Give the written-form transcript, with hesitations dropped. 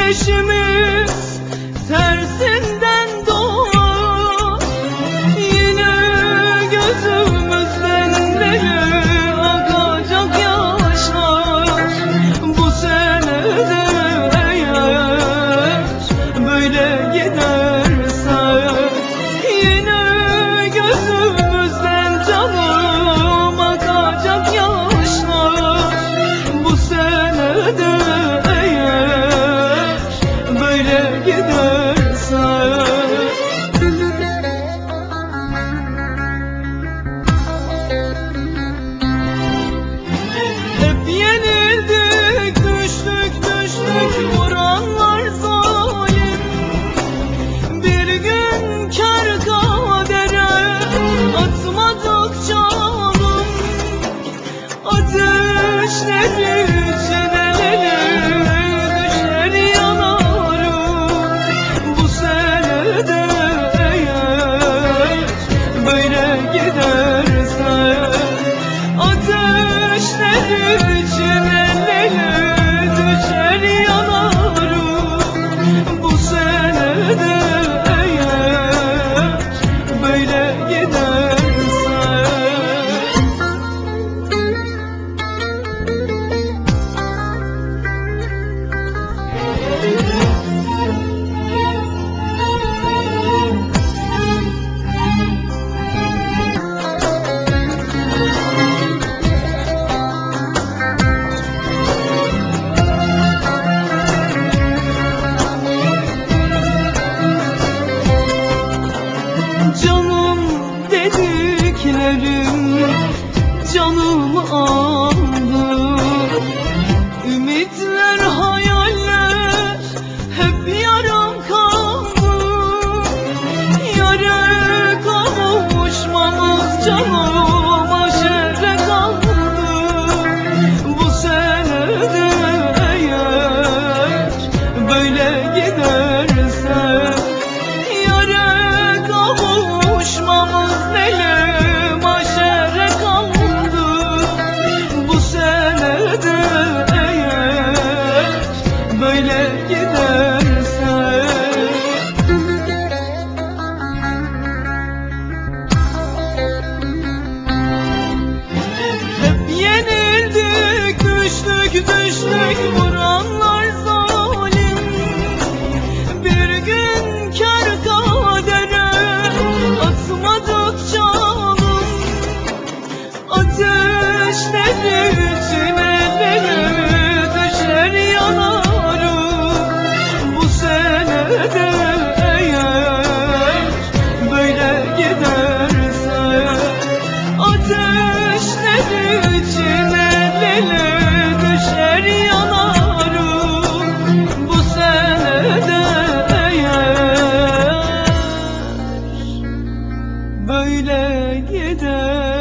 güneşimiz tersinden doğar. Yine gözümüzden nere akacak yaşlar. Bu sene de eğer böyle giderse, yine gözümüzden canım akacak yaşlar. Bu sene de eğer böyle giderse, hep yenildik, düştük vuranlar zalim. Bir gün kâr kadere atmadıkça alım. Ateşleri çiğneleri düşer yanarım. Bu sene de eğer böyle giderse, ateşleri çiğneleri düşer yanarım. Bu sene de eğer böyle giderse, canım dediklerim canımı aldı. Ümitler, hayaller hep yarım kaldı. Yâre kavuşmamız canım aşere kaldı. Bu sene de eğer böyle giderse, yâre kavuşmamız nele maşere kaldı. Bu sene de eğer böyle giderse, hep yenildik, düştük vuranlar zalim. Bir gün kâr kadere atmadıkça alım. Ateşleri çiğneleri düşer yanarım. Bu sene de eğer böyle giderse, ateşleri çiğneleri düşer yanarım. Bu sene de eğer böyle gider.